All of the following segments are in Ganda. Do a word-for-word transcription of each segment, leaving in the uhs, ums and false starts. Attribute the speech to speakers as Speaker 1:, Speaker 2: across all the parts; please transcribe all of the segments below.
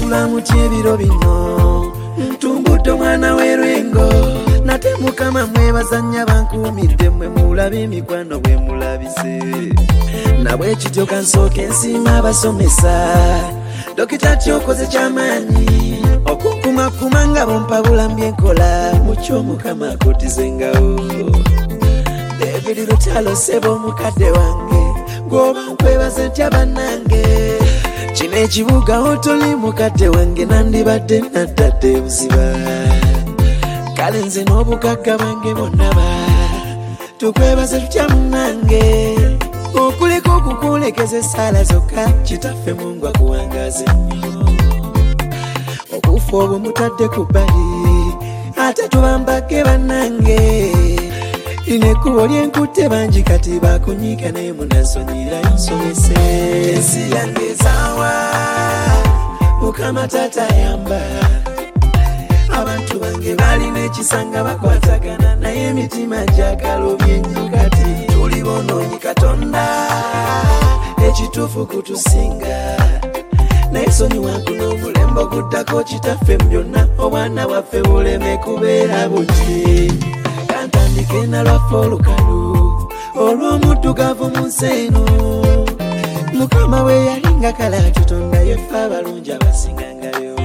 Speaker 1: musula mutya ebiro bino ntumbudde omwana w'erwengo nate mukama mwebazanya bankuumidde mmwe mulabe emikwano bwe mulabise nabwe kityo kansooka ensiima abasomesa dokita tyokoze kyamaanyi okukumakuma nga bompa bulambi enkola mukyo mukama akotizengawo David Lutalo sebo omukadde wange gwoba nkwebaze ntya bannange kino ekibuga otoli mukadde wange nandibadde naddadde buziba kale nze n'obugagga bwange bonnaba tukwebaze tutya munnange okuliko okukulekeza essaala zokka kitaffe Mungu akuwangaze nnyo okufa obwo mutadde ku bbali ate tubambage bannange lino ekkubo lyenkutte bangi kati bakunyiika naye munansonyirayo nsomese ensi yange ezaawa mukama taata yamba abantu bange balina ekisanga bakwatagana naye emitima gyakalobye nnyo kati tuli bonoonyi katonda ekituufu kutusinga naye sonyiwanku n'omulembe oguddako kitaffe mu byonna obwana bwaffe buleme kubeera buti kantandike na lwaffe olukalu olw'omuddugavu mu nsi eno mukama we yalinga kala tutonda yeffe abalungi abasingangayo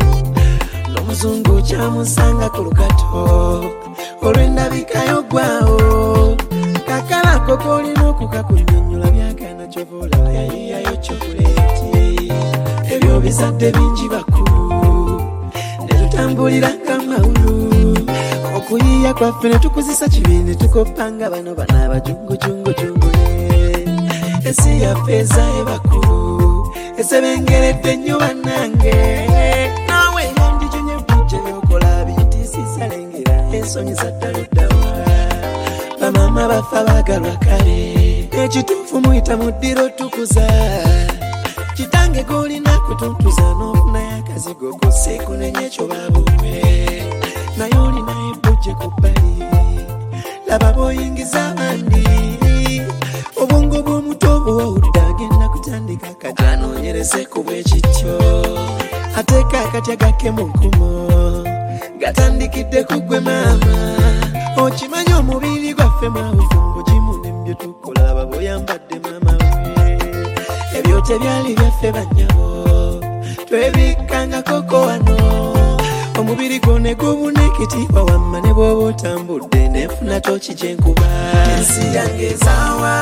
Speaker 1: n'omuzungu kyamusanga ku lukato olw'endabikayo gwawo kakalako kolina okukakunnyonnyola byagana kyova olaba yayiyayo chokoleti ebyo bizadde bingi bakulu ne tutambuliranga mawulu okuyiya kwaffe ne tukuzisa kibi ne tukopanga bano bana abajungujungujungule ensi yaffe ezaaye bakulu esebengeredde nnyo bannange nawe yandijunye bujje byokola bintisisalengera ensonyi zaddaluddawa bamama baffe baagalwa kale ekituufu muyita mu ddiro tukuza kitange golina kutuntuza n'ofunayo akazigo koseekunenya ekyo babuwe naye olinayo ebujje ku bbali laba b'oyingiza abandi obwongo bw'omuto obuwawudde agenda kutandika kati anoonyereze ku bwe kityo ateeka akatya gakke mu nkumo gatandikidde ku ggwe maama okimanyi omubiri gwaffe mwawufumbo gimu nembyo tukola laba bw'oyambadde maama we ebyo tebyali byaffe bannyabo twebikkangakoko wano omubiri gwo ne gubuna ekitiibwa wamma ne bw'oba otambudde nefuna toki gyenkuba ensi yange ezaawa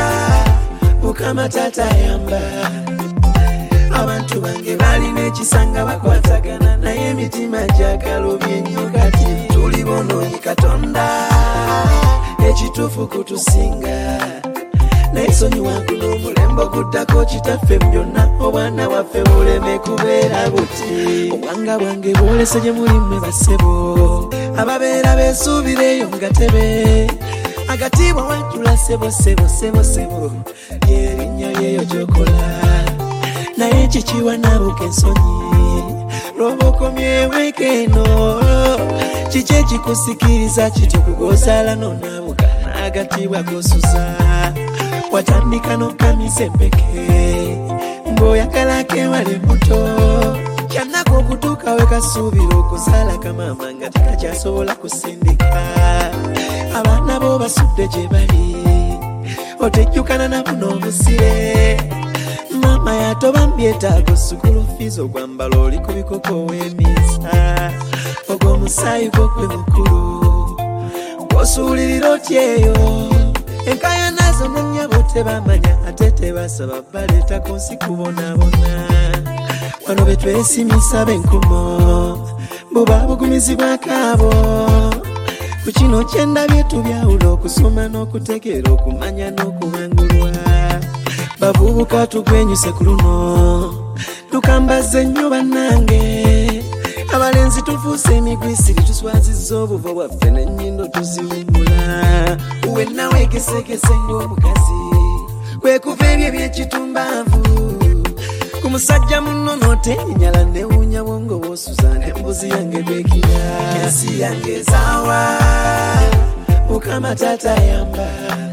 Speaker 1: mukama taata yamba abantu bange balina ekisanga bakwatagana naye emitima gyakalobye nnyo kati tuli bonoonyi katonda ekituufu kutusinga naye sonyiwanku n'omulembe oguddako kitaffe mu byonna obwana bwaffe buleme kubeera buti obwanga bwange bwolese gye mulimu bassebo ababeera beesuubireeyo nga tebe agatiibwa wanjula sebo sebo sebo sebo lyerinnya lyeyo gyokola naye kikiwa naabuka ensonyi lwoba okomyewo eno kiki ekikusikiriza kityo kugozaala nonaabuka n'agatiibwa gosuza watandika n'okamisa empeke ng'oyagalako ewale muto kyannako okutuuka we kasuubira okuzaala kamaama nga tekakyasobola kusindika abaana bo basudde gye bali otejjukana nabo n'obusire maama yatoba mbyetaago sukulu fiizi ogwambala oli ku bikoko w'emiisa ogw'omusaayi gw'ogwe mukulu ng'osuulirira otyeyo enkaya nazo nennyabo tebamanya ate tebasaba baleetako nsi kubonaabona wano betwesimisa b'enkumo buba bugumizibwako abo ku kino kyendabye tubyawula okusoma n'okutegeera okumanya n'okubangulwa bavubuka tugwenyuse ku luno tukambaze nnyo bannange abalenzi tufuuse emigwisiri tuswazizza obuvo bwaffe n'ennyindo tuziwummula wenna weegesekese ng'omukazi kwekuva ebyo ebyekitumbavu ku musajja munno n'otenyala newuunya bwongo bw'osuza n'embuzi yange bwekira ensi yange ezaawa mukama taata yamba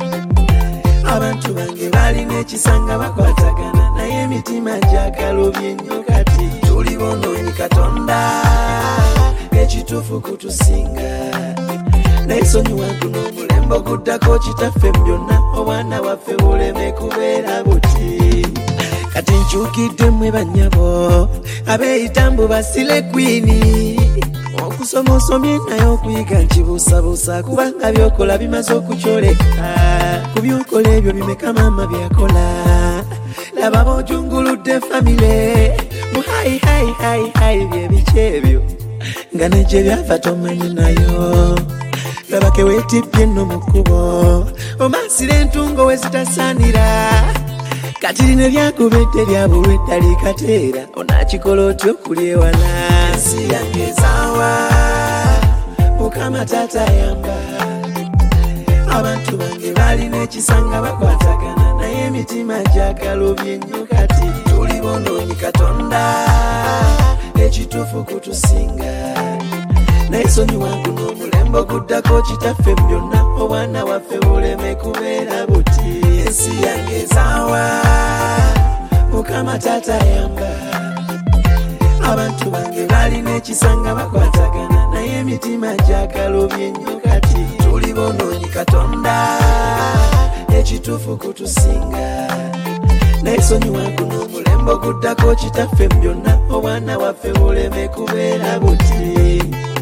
Speaker 1: abantu bange balina ekisanga bakwatagana naye emitima gyakalobye nnyo kati tuli bonoonyi Katonda ekituufu kutusinga naisonyiwa guno omulembo guddako kitaffe byonna obwana waffe buleme kubeera buti kati nkyukidde mmwe bannyabo abeeyitambu basile kwini okusoma osomye naye okuyiga nkibuusabuusa kubanga byokola bimaze okukyoleka ku byokola ebyo bimeka maama byakola laba boojunguludde famire mu hayi hayi hayi hayi byebiki ebyo nga negye byava tomanyi nayo labake weetippye nno mu kkubo omansira entungo we zitasaanira kati lino lyakubedde lyabulwa eddali kateera onaakikola otya okuli ewala ensi yange ezaawa mukama taata yamba abantu bange balina ekisanga bakwatagana naye emitima gyagalobye nnyo kati tuli bonoonyi Katonda ekituufu kutusinga naisonyiwa guno omulembo guddako kitaffe byonna obwana waffe buleme kubeera buti ensi yange ezaawa mukama taata yamba abantu bange balina ekisanga bakwatagana naye emitima gyagalobye nnyo kati tuli bonoonyi Katonda ekituufu kutusinga naisonyiwa guno omulembo guddako kitaffe byonna obwana waffe buleme kubeera buti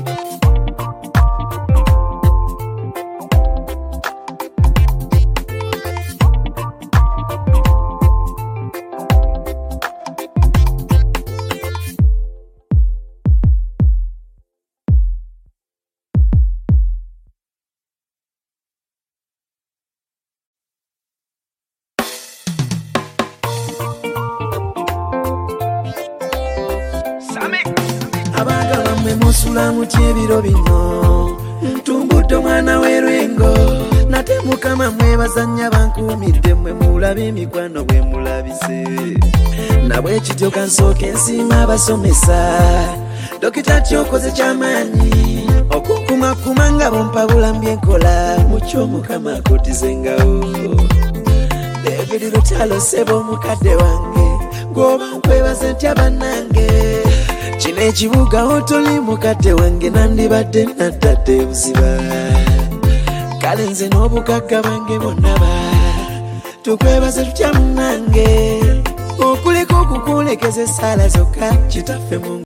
Speaker 1: abagala mmwe musula mutya ebiro bino ntumbudde omwana w'erwengo nate mukama mwebazannya bankuumidde mmwe mulabe emikwano bwe mulabise nabwe kityo kansooka ensiima abasomesa dokita tyokoze kyamaanyi okukumakuma nga bompa bulambi enkola mukyo mukama akotizengawo David Lutalo sebo omukadde wange gwoba nkwebaze ntya bannange kino ekibuga otoli mukadde wange nandibadde naddadde buziba kale nze n'obugagga bwange bonnaba tukwebaze tutya munnange okuleka okukulekeza essaala zokka kitaffe mu